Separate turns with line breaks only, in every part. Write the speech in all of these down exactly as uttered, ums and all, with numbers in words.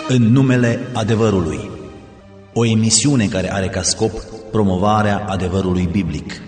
În numele adevărului. O emisiune care are ca scop promovarea adevărului biblic.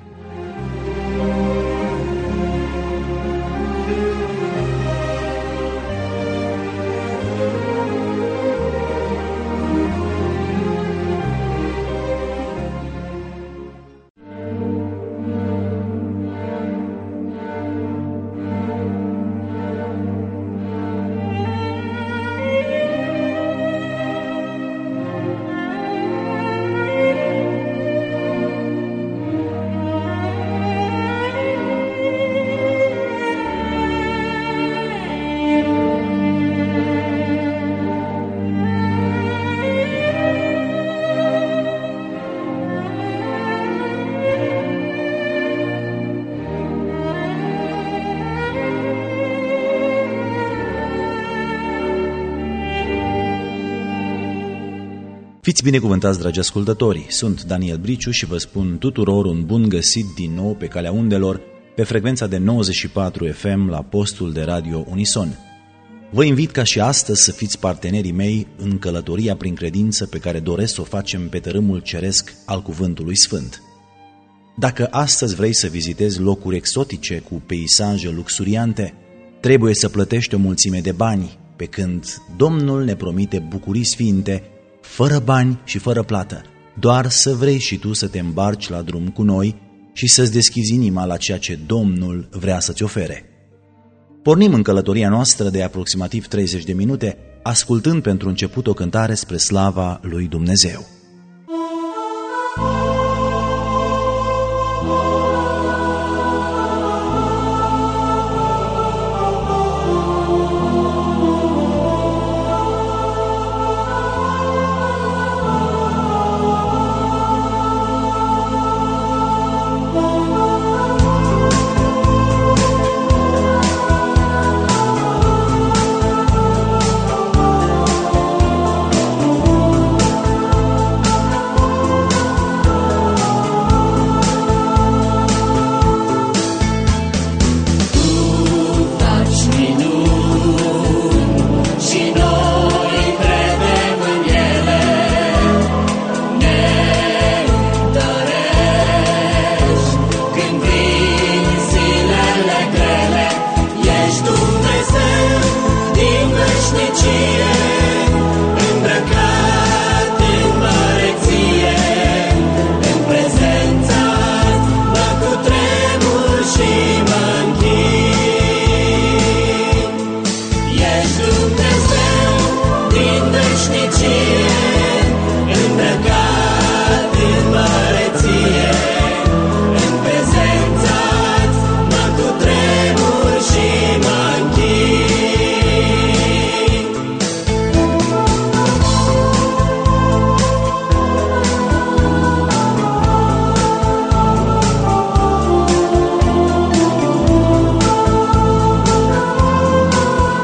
Fiți binecuvântați, dragi ascultători! Sunt Daniel Briciu și vă spun tuturor un bun găsit din nou pe calea undelor, pe frecvența de nouăzeci și patru F M la postul de radio Unison. Vă invit ca și astăzi să fiți partenerii mei în călătoria prin credință pe care doresc să o facem pe tărâmul ceresc al Cuvântului Sfânt. Dacă astăzi vrei să vizitezi locuri exotice cu peisaje luxuriante, trebuie să plătești o mulțime de bani, pe când Domnul ne promite bucurii sfinte, fără bani și fără plată, doar să vrei și tu să te îmbarci la drum cu noi și să-ți deschizi inima la ceea ce Domnul vrea să-ți ofere. Pornim în călătoria noastră de aproximativ treizeci de minute, ascultând pentru început o cântare spre slava lui Dumnezeu.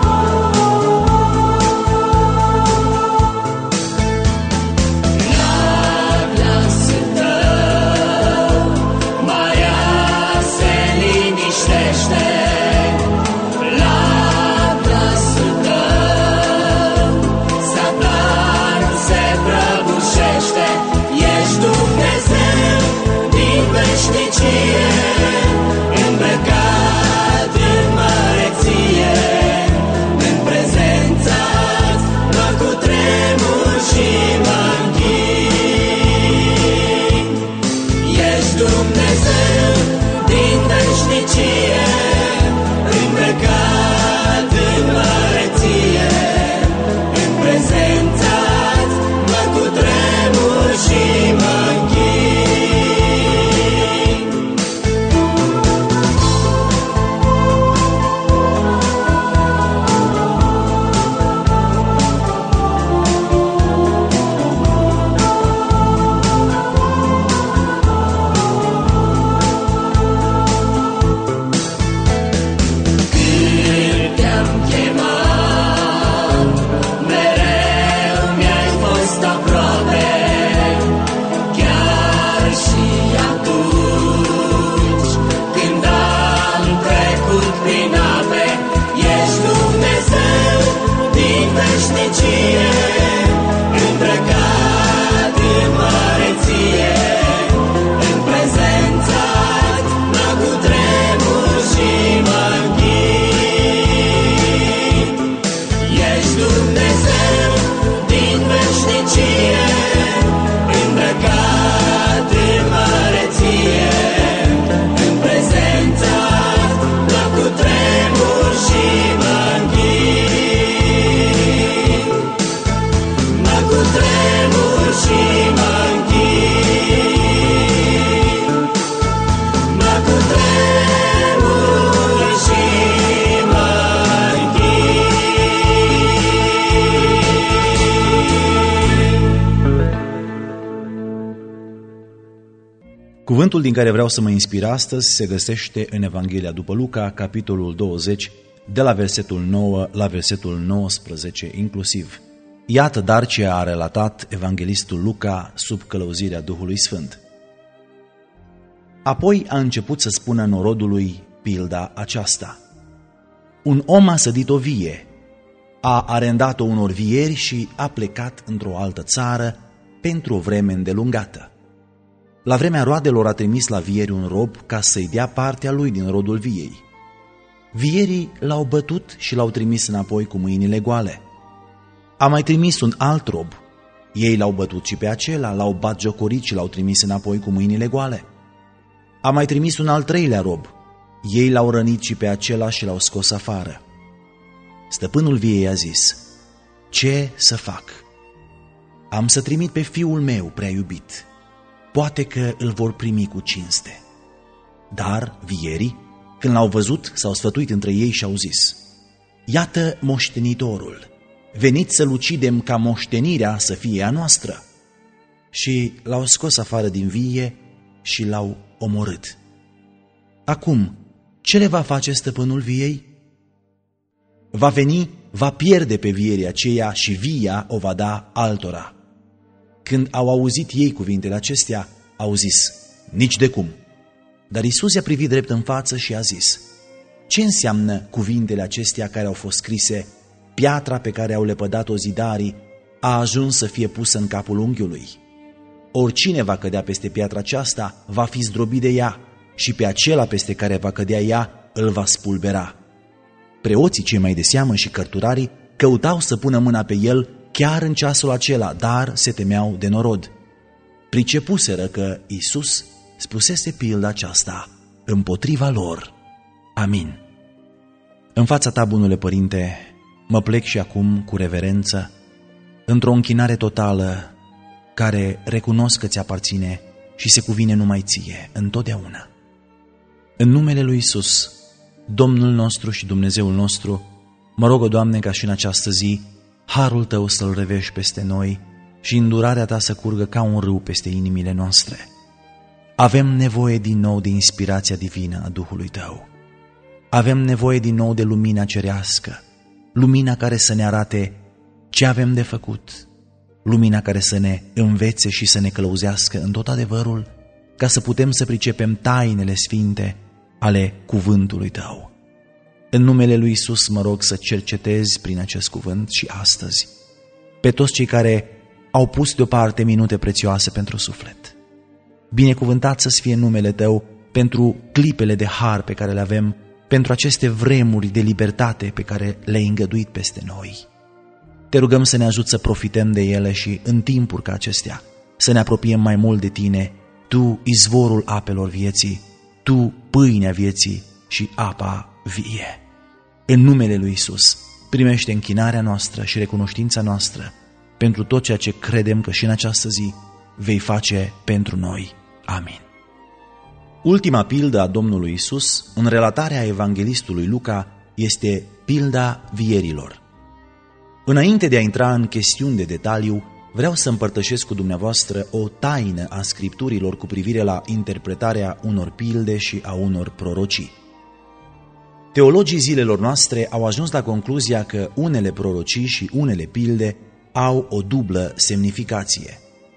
Now
Cuvântul din care vreau să mă inspir astăzi se găsește în Evanghelia după Luca, capitolul douăzeci, de la versetul nouă la versetul nouăsprezece inclusiv. Iată dar ce a relatat evanghelistul Luca sub călăuzirea Duhului Sfânt. Apoi a început să spună norodului pilda aceasta. Un om a sădit o vie, a arendat-o unor vieri și a plecat într-o altă țară pentru o vreme îndelungată. La vremea roadelor a trimis la vieri un rob ca să-i dea partea lui din rodul viei. Vierii l-au bătut și l-au trimis înapoi cu mâinile goale. A mai trimis un alt rob. Ei l-au bătut și pe acela, l-au batjocorit și l-au trimis înapoi cu mâinile goale. A mai trimis un al treilea rob. Ei l-au rănit și pe acela și l-au scos afară. Stăpânul viei a zis: ce să fac? Am să trimit pe fiul meu prea iubit. Poate că îl vor primi cu cinste. Dar vierii, când l-au văzut, s-au sfătuit între ei și au zis: iată moștenitorul, veniți să-l ucidem ca moștenirea să fie a noastră. Și l-au scos afară din vie și l-au omorât. Acum, ce le va face stăpânul viei? Va veni, va pierde pe vierii aceea și via o va da altora. Când au auzit ei cuvintele acestea, au zis: nici de cum. Dar Iisus i-a privit drept în față și a zis: ce înseamnă cuvintele acestea care au fost scrise? Piatra pe care au lepădat-o zidarii a ajuns să fie pusă în capul unghiului. Oricine va cădea peste piatra aceasta va fi zdrobit de ea și pe acela peste care va cădea ea îl va spulbera. Preoții cei mai de seamă și cărturarii căutau să pună mâna pe el chiar în ceasul acela, dar se temeau de norod. Pricepuseră că Iisus spusese pilda aceasta împotriva lor. Amin. În fața ta, bunule Părinte, mă plec și acum cu reverență, într-o închinare totală, care recunosc că ți aparține și se cuvine numai ție, întotdeauna. În numele lui Iisus, Domnul nostru și Dumnezeul nostru, mă rog, Doamne, ca și în această zi harul Tău să-L revești peste noi și îndurarea Ta să curgă ca un râu peste inimile noastre. Avem nevoie din nou de inspirația divină a Duhului Tău. Avem nevoie din nou de lumina cerească, lumina care să ne arate ce avem de făcut, lumina care să ne învețe și să ne călăuzească în tot adevărul, ca să putem să pricepem tainele sfinte ale cuvântului Tău. În numele lui Iisus mă rog să cercetezi prin acest cuvânt și astăzi pe toți cei care au pus deoparte minute prețioase pentru suflet. Binecuvântat să-ți fie numele Tău pentru clipele de har pe care le avem, pentru aceste vremuri de libertate pe care le-ai îngăduit peste noi. Te rugăm să ne ajut să profităm de ele și în timpuri ca acestea să ne apropiem mai mult de Tine, Tu, izvorul apelor vieții, Tu, pâinea vieții și apa vie. În numele lui Iisus, primește închinarea noastră și recunoștința noastră pentru tot ceea ce credem că și în această zi vei face pentru noi. Amin. Ultima pildă a Domnului Iisus, în relatarea evanghelistului Luca, este pilda vierilor. Înainte de a intra în chestiuni de detaliu, vreau să împărtășesc cu dumneavoastră o taină a Scripturilor cu privire la interpretarea unor pilde și a unor prorocii. Teologii zilelor noastre au ajuns la concluzia că unele prorocii și unele pilde au o dublă semnificație.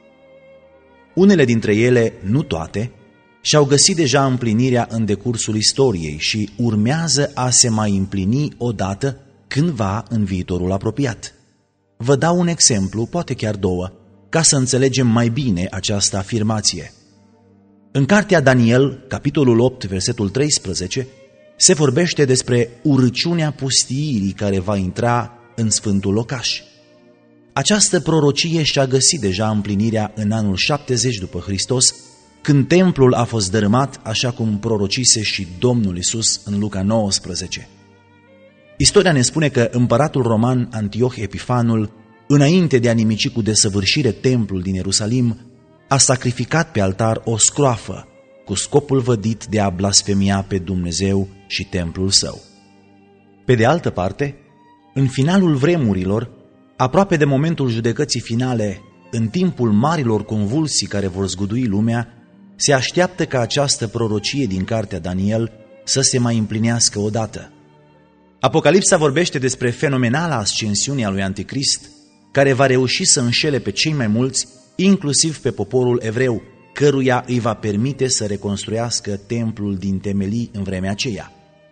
Unele dintre ele, nu toate, și-au găsit deja împlinirea în decursul istoriei și urmează a se mai împlini odată cândva în viitorul apropiat. Vă dau un exemplu, poate chiar două, ca să înțelegem mai bine această afirmație. În cartea Daniel, capitolul opt, versetul treisprezece, se vorbește despre urăciunea pustiirii care va intra în sfântul locaș. Această prorocie și-a găsit deja împlinirea în anul șaptezeci după Hristos, când templul a fost dărâmat, așa cum prorocise și Domnul Iisus în Luca nouăsprezece. Istoria ne spune că împăratul roman Antioh Epifanul, înainte de a nimici cu desăvârșire templul din Ierusalim, a sacrificat pe altar o scroafă cu scopul vădit de a blasfemia pe Dumnezeu și templul său. Pe de altă parte, în finalul vremurilor, aproape de momentul judecății finale, în timpul marilor convulsii care vor zgudui lumea, se așteaptă ca această prorocie din cartea Daniel să se mai împlinească odată. Apocalipsa vorbește despre fenomenala ascensiune a lui Anticrist, care va reuși să înșele pe cei mai mulți, inclusiv pe poporul evreu, căruia îi va permite să reconstruiască templul din temelii în vremea aceea.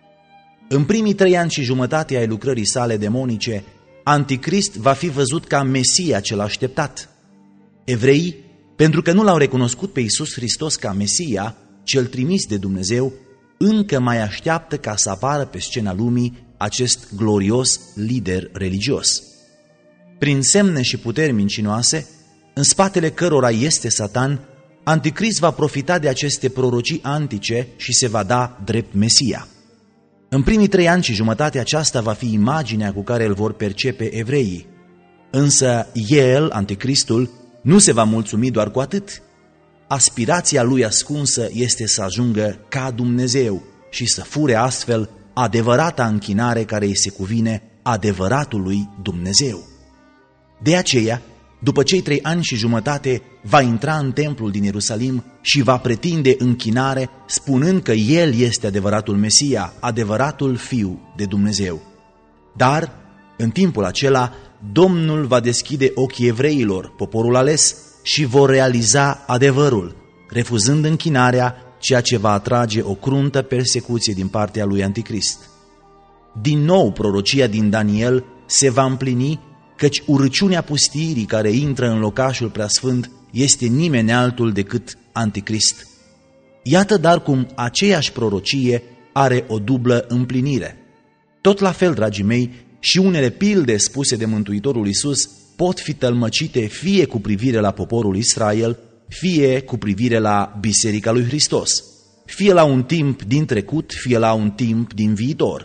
În primii trei ani și jumătate ai lucrării sale demonice, Anticrist va fi văzut ca Mesia cel așteptat. Evreii, pentru că nu l-au recunoscut pe Iisus Hristos ca Mesia, cel trimis de Dumnezeu, încă mai așteaptă ca să apară pe scena lumii acest glorios lider religios. Prin semne și puteri mincinoase, în spatele cărora este Satan, Anticrist va profita de aceste prorocii antice și se va da drept Mesia. În primii trei ani și jumătate aceasta va fi imaginea cu care îl vor percepe evreii. Însă el, Anticristul, nu se va mulțumi doar cu atât. Aspirația lui ascunsă este să ajungă ca Dumnezeu și să fure astfel adevărata închinare care îi se cuvine adevăratului Dumnezeu. De aceea, după cei trei ani și jumătate, va intra în templul din Ierusalim și va pretinde închinare, spunând că el este adevăratul Mesia, adevăratul Fiu de Dumnezeu. Dar, în timpul acela, Domnul va deschide ochii evreilor, poporul ales, și vor realiza adevărul, refuzând închinarea, ceea ce va atrage o cruntă persecuție din partea lui Anticrist. Din nou, prorocia din Daniel se va împlini, căci urăciunea pustiirii care intră în locașul preasfânt este nimeni altul decât Anticrist. Iată dar cum aceeași prorocie are o dublă împlinire. Tot la fel, dragii mei, și unele pilde spuse de Mântuitorul Iisus pot fi tălmăcite fie cu privire la poporul Israel, fie cu privire la Biserica lui Hristos, fie la un timp din trecut, fie la un timp din viitor.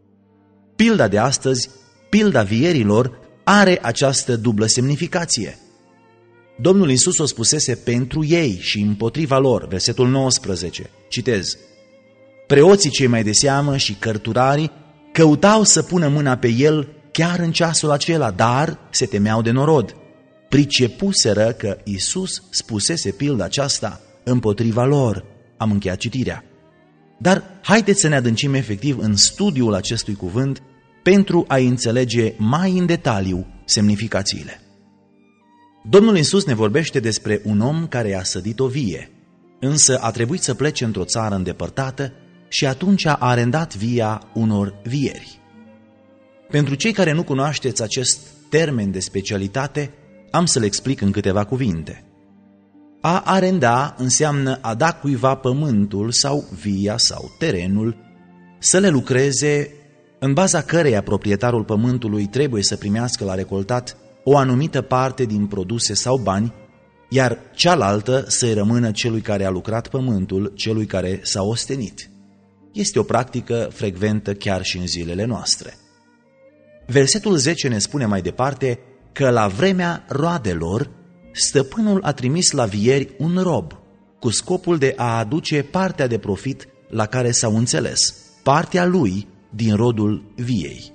Pilda de astăzi, pilda vierilor, are această dublă semnificație. Domnul Iisus o spusese pentru ei și împotriva lor, versetul nouăsprezece, citez: preoții cei mai de seamă și cărturarii căutau să pună mâna pe el chiar în ceasul acela, dar se temeau de norod. Pricepuseră că Iisus spusese pilda aceasta împotriva lor. Am încheiat citirea. Dar haideți să ne adâncim efectiv în studiul acestui cuvânt pentru a înțelege mai în detaliu semnificațiile. Domnul Iisus ne vorbește despre un om care a sădit o vie, însă a trebuit să plece într-o țară îndepărtată și atunci a arendat via unor vieri. Pentru cei care nu cunoașteți acest termen de specialitate, am să le explic în câteva cuvinte. A arenda înseamnă a da cuiva pământul sau via sau terenul, să le lucreze, în baza căreia proprietarul pământului trebuie să primească la recoltat o anumită parte din produse sau bani, iar cealaltă să-i rămână celui care a lucrat pământul, celui care s-a ostenit. Este o practică frecventă chiar și în zilele noastre. Versetul zece ne spune mai departe că la vremea roadelor, stăpânul a trimis la vieri un rob, cu scopul de a aduce partea de profit la care s-au înțeles, partea lui din rodul viei.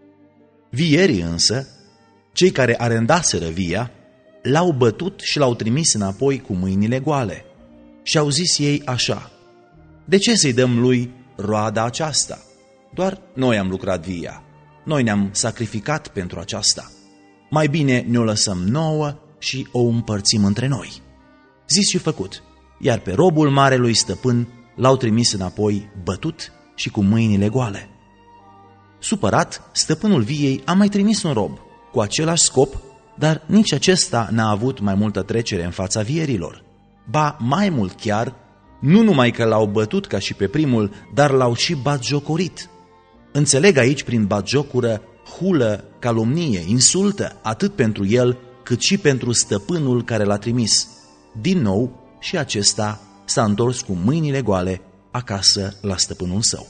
Vierii însă, cei care arendaseră via, l-au bătut și l-au trimis înapoi cu mâinile goale. Și au zis ei așa: de ce să-i dăm lui roada aceasta? Doar noi am lucrat via, noi ne-am sacrificat pentru aceasta. Mai bine ne-o lăsăm nouă și o împărțim între noi. Zis și făcut, iar pe robul marelui stăpân l-au trimis înapoi bătut și cu mâinile goale. Supărat, stăpânul viei a mai trimis un rob cu același scop, dar nici acesta n-a avut mai multă trecere în fața vierilor. Ba, mai mult chiar, nu numai că l-au bătut ca și pe primul, dar l-au și batjocorit. Înțeleg aici prin batjocură hulă, calomnie, insultă, atât pentru el, cât și pentru stăpânul care l-a trimis. Din nou, și acesta s-a întors cu mâinile goale acasă la stăpânul său.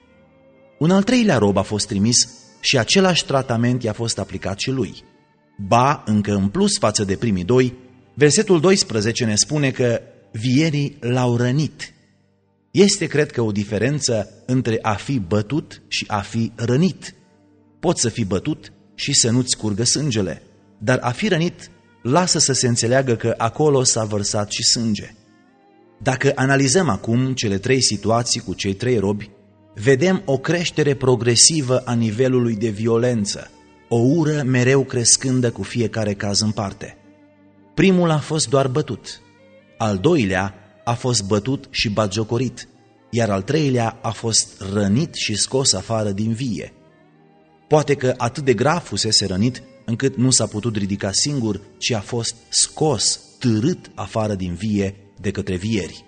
Un al treilea rob a fost trimis și același tratament i-a fost aplicat și lui. Ba, încă în plus față de primii doi, versetul doisprezece ne spune că vierii l-au rănit. Este, cred că, o diferență între a fi bătut și a fi rănit. Poți să fii bătut și să nu-ți curgă sângele, dar a fi rănit lasă să se înțeleagă că acolo s-a vărsat și sânge. Dacă analizăm acum cele trei situații cu cei trei robi, vedem o creștere progresivă a nivelului de violență, o ură mereu crescândă cu fiecare caz în parte. Primul a fost doar bătut, al doilea a fost bătut și batjocorit, iar al treilea a fost rănit și scos afară din vie. Poate că atât de grav fusese rănit încât nu s-a putut ridica singur, ci a fost scos, târât afară din vie de către vieri.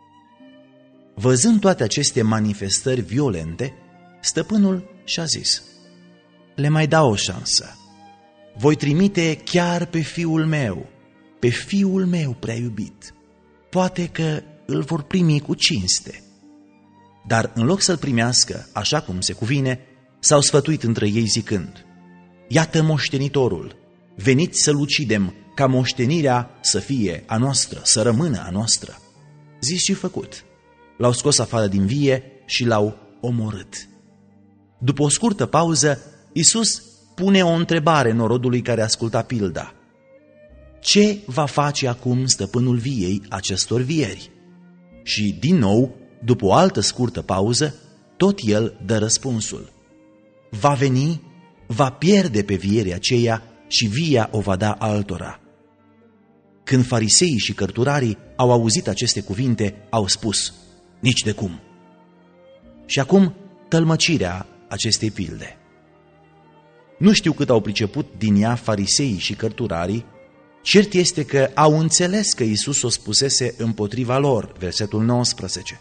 Văzând toate aceste manifestări violente, stăpânul și-a zis: le mai dau o șansă. Voi trimite chiar pe fiul meu, pe fiul meu prea iubit. Poate că îl vor primi cu cinste. Dar în loc să-l primească așa cum se cuvine, s-au sfătuit între ei zicând: iată moștenitorul, veniți să-l ucidem, ca moștenirea să fie a noastră, să rămână a noastră. Zis și făcut. L-au scos afară din vie și l-au omorât. După o scurtă pauză, Iisus pune o întrebare norodului care asculta pilda: ce va face acum stăpânul viei acestor vieri? Și din nou, după o altă scurtă pauză, tot el dă răspunsul: va veni, va pierde pe vierii aceea și via o va da altora. Când fariseii și cărturarii au auzit aceste cuvinte, au spus: nici de cum. Și acum tălmăcirea acestei pilde. Nu știu cât au priceput din ea fariseii și cărturarii, cert este că au înțeles că Iisus o spusese împotriva lor, versetul nouăsprezece.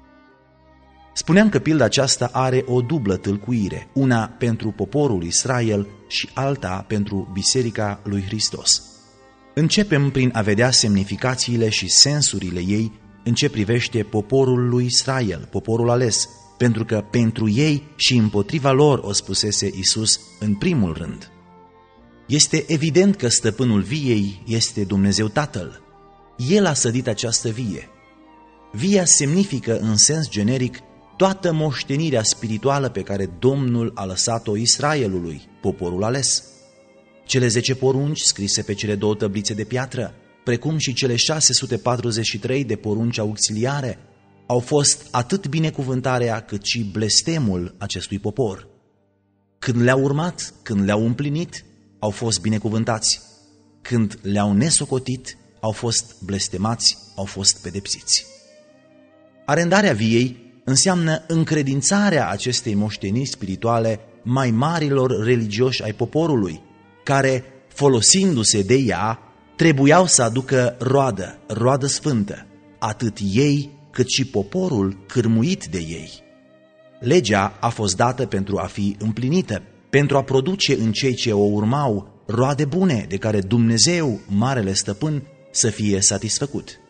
Spuneam că pilda aceasta are o dublă tâlcuire, una pentru poporul Israel și alta pentru Biserica lui Hristos. Începem prin a vedea semnificațiile și sensurile ei în ce privește poporul lui Israel, poporul ales, pentru că pentru ei și împotriva lor o spusese Iisus în primul rând. Este evident că stăpânul viei este Dumnezeu Tatăl. El a sădit această vie. Via semnifică în sens generic toată moștenirea spirituală pe care Domnul a lăsat-o Israelului, poporul ales. Cele zece porunci scrise pe cele două tăblițe de piatră, precum și cele șase sute patruzeci și trei de porunci auxiliare, au fost atât binecuvântarea cât și blestemul acestui popor. Când le-au urmat, când le-au împlinit, au fost binecuvântați. Când le-au nesocotit, au fost blestemați, au fost pedepsiți. Arendarea viei înseamnă încredințarea acestei moșteniri spirituale mai marilor religioși ai poporului, care, folosindu-se de ea, trebuiau să aducă roadă, roadă sfântă, atât ei cât și poporul cârmuit de ei. Legea a fost dată pentru a fi împlinită, pentru a produce în cei ce o urmau roade bune de care Dumnezeu, Marele Stăpân, să fie satisfăcut.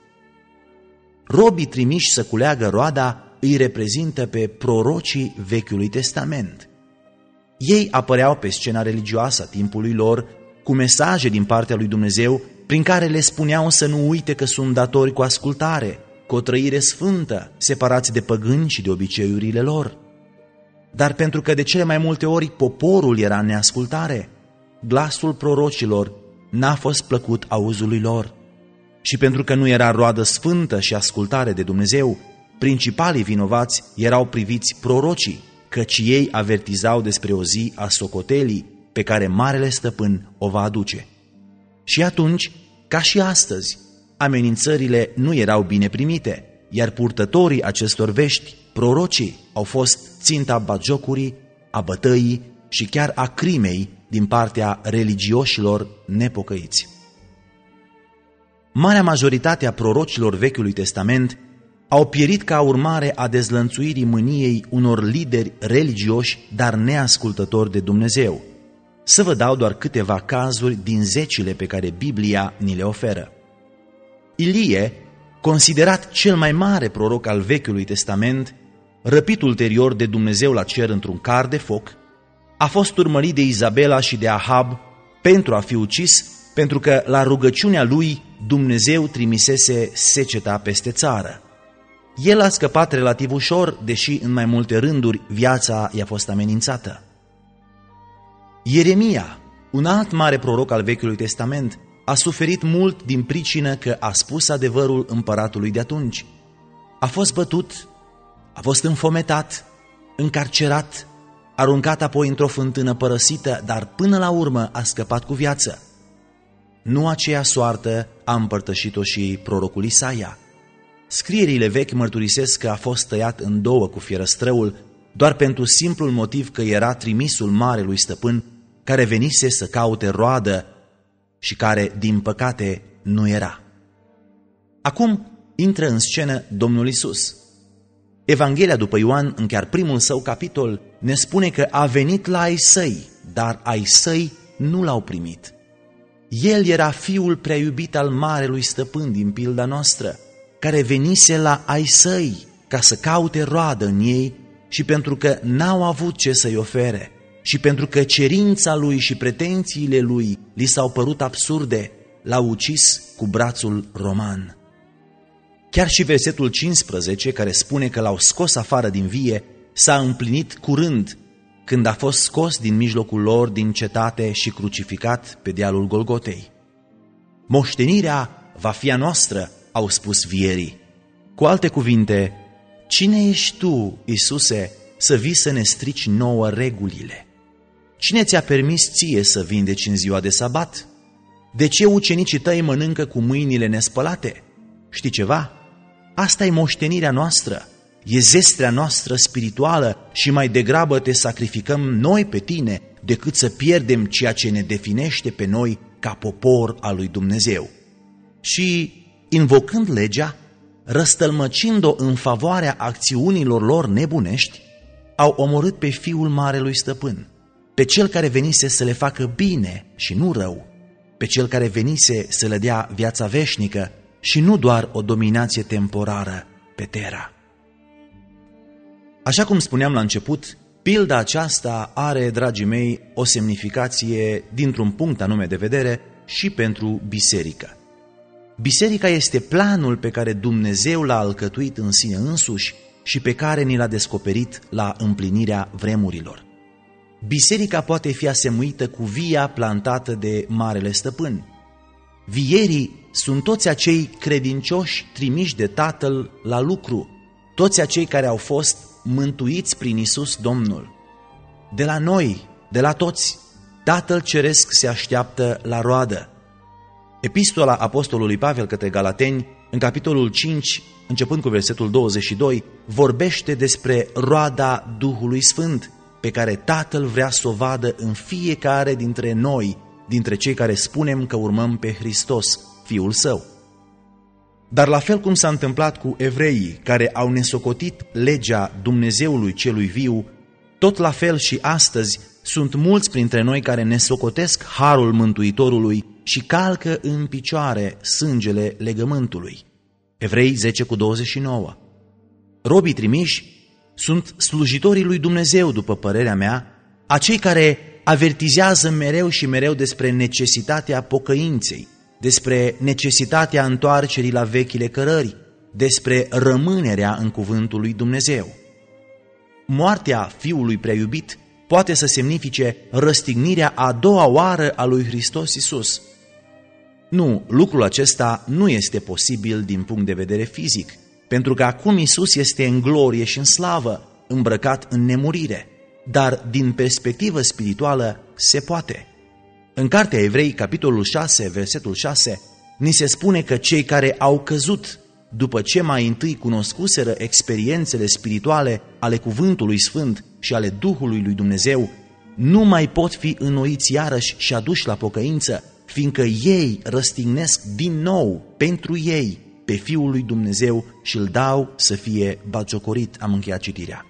Robii trimiși să culeagă roada îi reprezintă pe prorocii Vechiului Testament. Ei apăreau pe scena religioasă a timpului lor cu mesaje din partea lui Dumnezeu prin care le spuneau să nu uite că sunt datori cu ascultare, cu o trăire sfântă, separați de păgâni și de obiceiurile lor. Dar pentru că de cele mai multe ori poporul era în neascultare, glasul prorocilor n-a fost plăcut auzului lor. Și pentru că nu era roadă sfântă și ascultare de Dumnezeu, principalii vinovați erau priviți prorocii, căci ei avertizau despre o zi a socotelii pe care Marele Stăpân o va aduce. Și atunci, ca și astăzi, amenințările nu erau bine primite, iar purtătorii acestor vești, prorocii, au fost ținta batjocurii, a bătăii și chiar a crimei din partea religioșilor nepocăiți. Marea majoritate a prorocilor Vechiului Testament au pierit ca urmare a dezlănțuirii mâniei unor lideri religioși, dar neascultători de Dumnezeu. Să vă dau doar câteva cazuri din zecile pe care Biblia ni le oferă. Ilie, considerat cel mai mare proroc al Vechiului Testament, răpit ulterior de Dumnezeu la cer într-un car de foc, a fost urmărit de Izabela și de Ahab pentru a fi ucis, pentru că la rugăciunea lui Dumnezeu trimisese seceta peste țară. El a scăpat relativ ușor, deși în mai multe rânduri viața i-a fost amenințată. Ieremia, un alt mare proroc al Vechiului Testament, a suferit mult din pricină că a spus adevărul împăratului de atunci, A fost bătut, a fost înfometat, încarcerat, aruncat apoi într-o fântână părăsită, dar până la urmă a scăpat cu viață. Nu aceea soartă a împărtășit-o și prorocul Isaia. Scrierile vechi mărturisesc că a fost tăiat în două cu fierăstrăul, doar pentru simplul motiv că era trimisul marelui stăpân care venise să caute roadă și care, din păcate, nu era. Acum intră în scenă Domnul Iisus. Evanghelia după Ioan, în chiar primul său capitol, ne spune că a venit la ai săi, dar ai săi nu l-au primit. El era fiul prea iubit al marelui stăpân din pilda noastră, care venise la ai săi ca să caute roadă în ei și pentru că n-au avut ce să-i ofere și pentru că cerința lui și pretențiile lui li s-au părut absurde, l-au ucis cu brațul roman. Chiar și versetul cincisprezece, care spune că l-au scos afară din vie, s-a împlinit curând, când a fost scos din mijlocul lor din cetate și crucificat pe dealul Golgotei. Moștenirea va fi a noastră, au spus vierii. Cu alte cuvinte, cine ești tu, Iisuse, să vii să ne strici nouă regulile? Cine ți-a permis ție să vindeci în ziua de sabat? De ce ucenicii tăi mănâncă cu mâinile nespălate? Știi ceva? Asta e moștenirea noastră, e zestrea noastră spirituală și mai degrabă te sacrificăm noi pe tine decât să pierdem ceea ce ne definește pe noi ca popor al lui Dumnezeu. Și, invocând legea, răstălmăcind-o în favoarea acțiunilor lor nebunești, au omorât pe fiul marelui stăpân, pe cel care venise să le facă bine și nu rău, pe cel care venise să le dea viața veșnică și nu doar o dominație temporară pe Terra. Așa cum spuneam la început, pilda aceasta are, dragii mei, o semnificație dintr-un punct anume de vedere și pentru biserică. Biserica este planul pe care Dumnezeu l-a alcătuit în sine însuși și pe care ni l-a descoperit la împlinirea vremurilor. Biserica poate fi asemuită cu via plantată de Marele Stăpân. Vierii sunt toți acei credincioși trimiși de Tatăl la lucru, toți acei care au fost mântuiți prin Iisus Domnul. De la noi, de la toți, Tatăl Ceresc se așteaptă la roadă. Epistola Apostolului Pavel către Galateni, în capitolul cinci, începând cu versetul douăzeci și doi, vorbește despre roada Duhului Sfânt, pe care Tatăl vrea să o vadă în fiecare dintre noi, dintre cei care spunem că urmăm pe Hristos, Fiul Său. Dar la fel cum s-a întâmplat cu evreii care au nesocotit legea Dumnezeului celui viu, tot la fel și astăzi sunt mulți printre noi care nesocotesc harul Mântuitorului și calcă în picioare sângele legământului. Evrei zece cu douăzeci și nouă. Robii trimiși sunt slujitorii lui Dumnezeu, după părerea mea, acei care avertizează mereu și mereu despre necesitatea pocăinței, despre necesitatea întoarcerii la vechile cărări, despre rămânerea în cuvântul lui Dumnezeu. Moartea Fiului prea iubit poate să semnifice răstignirea a doua oară a lui Hristos Iisus. Nu, lucrul acesta nu este posibil din punct de vedere fizic, pentru că acum Iisus este în glorie și în slavă, îmbrăcat în nemurire, dar din perspectivă spirituală se poate. În Cartea Evrei, capitolul șase, versetul șase, ni se spune că cei care au căzut după ce mai întâi cunoscuseră experiențele spirituale ale Cuvântului Sfânt și ale Duhului lui Dumnezeu, nu mai pot fi înnoiți iarăși și aduși la pocăință, fiindcă ei răstignesc din nou pentru ei pe Fiul lui Dumnezeu și îl dau să fie batjocorit. Am încheiat citirea.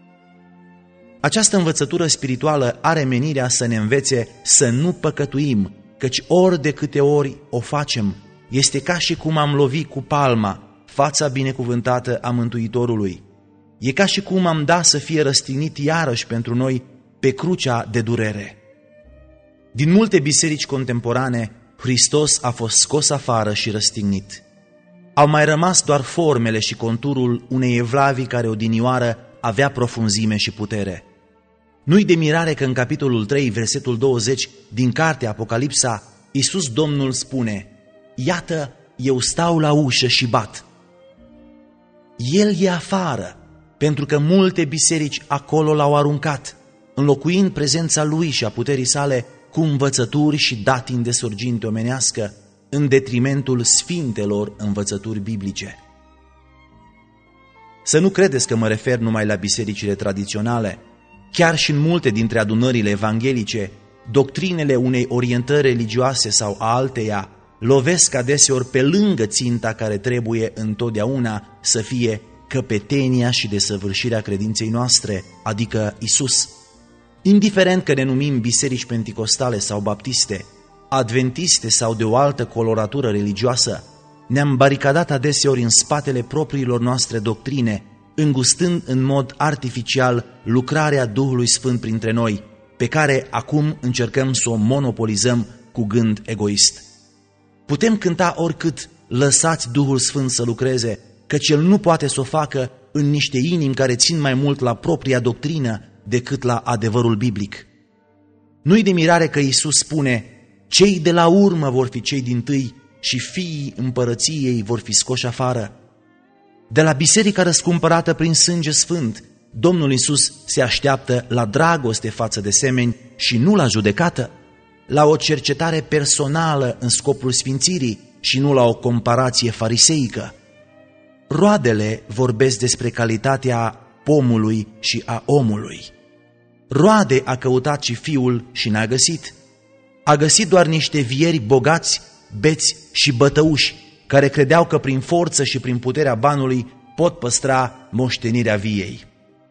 Această învățătură spirituală are menirea să ne învețe să nu păcătuim, căci ori de câte ori o facem, este ca și cum am lovit cu palma fața binecuvântată a Mântuitorului. E ca și cum am dat să fie răstignit iarăși pentru noi pe crucea de durere. Din multe biserici contemporane, Hristos a fost scos afară și răstignit. Au mai rămas doar formele și conturul unei evlavii care odinioară avea profunzime și putere. Nu-i de mirare că în capitolul trei, versetul douăzeci din cartea Apocalipsa, Iisus Domnul spune: iată, eu stau la ușă și bat. El e afară, pentru că multe biserici acolo l-au aruncat, înlocuind prezența lui și a puterii sale cu învățături și datini de surginte omenească, în detrimentul sfintelor învățături biblice. Să nu credeți că mă refer numai la bisericile tradiționale. Chiar și în multe dintre adunările evanghelice, doctrinele unei orientări religioase sau a alteia lovesc adeseori pe lângă ținta care trebuie întotdeauna să fie căpetenia și desăvârșirea credinței noastre, adică Isus. Indiferent că ne numim biserici penticostale sau baptiste, adventiste sau de o altă coloratură religioasă, ne-am baricadat adeseori în spatele propriilor noastre doctrine, îngustând în mod artificial lucrarea Duhului Sfânt printre noi, pe care acum încercăm să o monopolizăm cu gând egoist. Putem cânta oricât, lăsați Duhul Sfânt să lucreze, căci El nu poate să o facă în niște inimi care țin mai mult la propria doctrină decât la adevărul biblic. Nu-i de mirare că Iisus spune, cei de la urmă vor fi cei dintâi și fiii împărăției vor fi scoși afară. De la biserica răscumpărată prin sânge sfânt, Domnul Iisus se așteaptă la dragoste față de semeni și nu la judecată, la o cercetare personală în scopul sfințirii și nu la o comparație fariseică. Roadele vorbesc despre calitatea pomului și a omului. Roade a căutat și fiul și n-a găsit. A găsit doar niște vieri bogați, beți și bătăuși, care credeau că prin forță și prin puterea banului pot păstra moștenirea viei.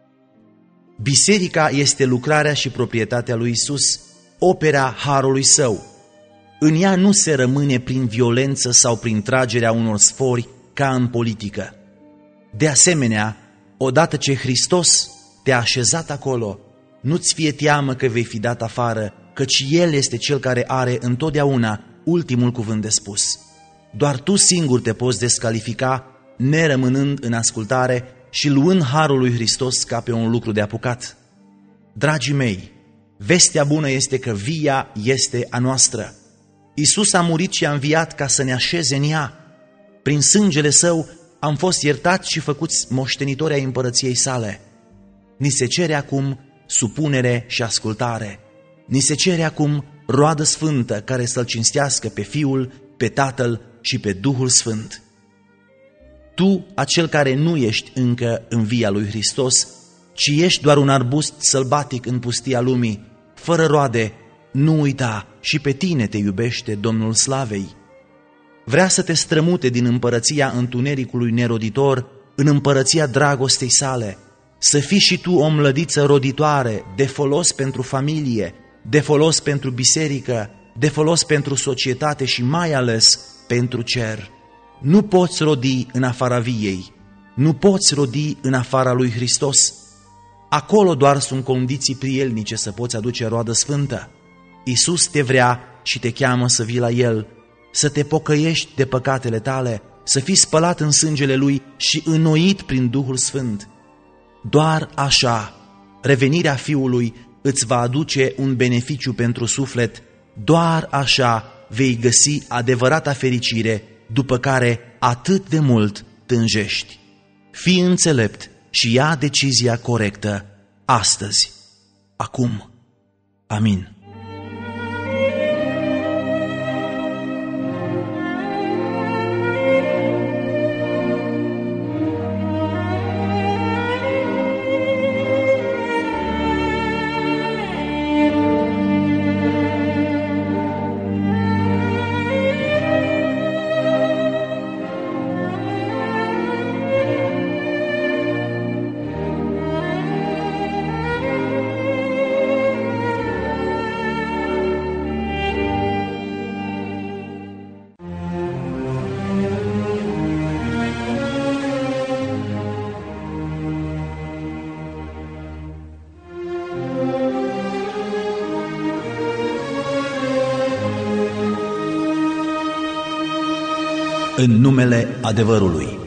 Biserica este lucrarea și proprietatea lui Isus, opera harului său. În ea nu se rămâne prin violență sau prin tragerea unor sfori ca în politică. De asemenea, odată ce Hristos te-a așezat acolo, nu-ți fie teamă că vei fi dat afară, căci El este Cel care are întotdeauna ultimul cuvânt de spus. Doar tu singur te poți descalifica, nerămânând în ascultare și luând harul lui Hristos ca pe un lucru de apucat. Dragii mei, vestea bună este că via este a noastră. Iisus a murit și a înviat ca să ne așeze în ea. Prin sângele Său am fost iertați și făcuți moștenitori ai împărăției sale. Ni se cere acum supunere și ascultare. Ni se cere acum roadă sfântă care să-L cinstească pe Fiul, pe Tatăl și pe Duhul Sfânt. Tu, acel care nu ești încă în via lui Hristos, ci ești doar un arbust sălbatic în pustia lumii, fără roade, nu uita, și pe tine te iubește Domnul Slavei. Vrea să te strămute din împărăția întunericului neroditor în împărăția dragostei sale, să fii și tu o mlădiță roditoare, de folos pentru familie, de folos pentru biserică, de folos pentru societate și mai ales pentru cer. Nu poți rodi în afara viei, nu poți rodi în afara lui Hristos. Acolo doar sunt condiții prielnice să poți aduce roadă sfântă. Iisus te vrea și te cheamă să vii la El, să te pocăiești de păcatele tale, să fii spălat în sângele Lui și înnoit prin Duhul Sfânt. Doar așa, revenirea Fiului îți va aduce un beneficiu pentru suflet, doar așa vei găsi adevărata fericire după care atât de mult tânjești. Fii înțelept și ia decizia corectă astăzi, acum. Amin. În numele adevărului.